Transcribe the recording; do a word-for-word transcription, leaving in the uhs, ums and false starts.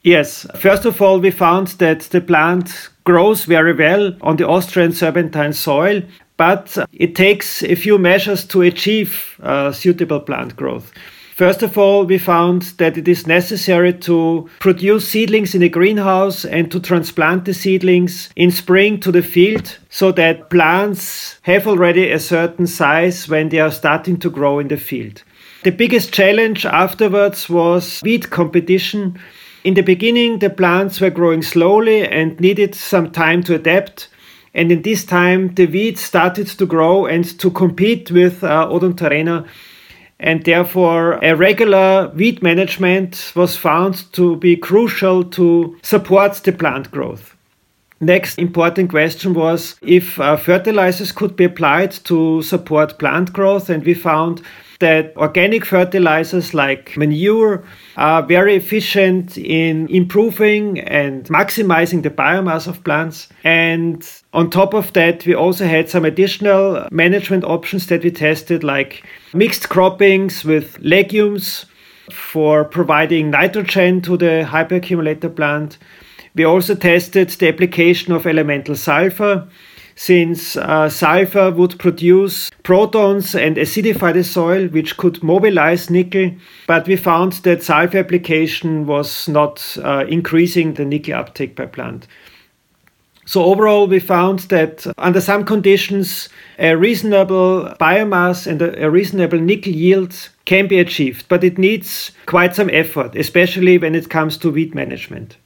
Yes. First of all, we found that the plant grows very well on the Austrian serpentine soil, but it takes a few measures to achieve uh, suitable plant growth. First of all, we found that it is necessary to produce seedlings in a greenhouse and to transplant the seedlings in spring to the field so that plants have already a certain size when they are starting to grow in the field. The biggest challenge afterwards was weed competition. In the beginning, the plants were growing slowly and needed some time to adapt. And in this time, the weeds started to grow and to compete with uh, Odontarena. And therefore, a regular weed management was found to be crucial to support the plant growth. Next important question was if uh, fertilizers could be applied to support plant growth. And we found that organic fertilizers like manure are very efficient in improving and maximizing the biomass of plants. And on top of that, we also had some additional management options that we tested, like mixed croppings with legumes for providing nitrogen to the hyperaccumulator plant. We also tested the application of elemental sulfur, since uh, sulfur would produce protons and acidify the soil, which could mobilize nickel. But we found that sulfur application was not uh, increasing the nickel uptake by plant. So overall, we found that under some conditions, a reasonable biomass and a, a reasonable nickel yield can be achieved, but it needs quite some effort, especially when it comes to weed management.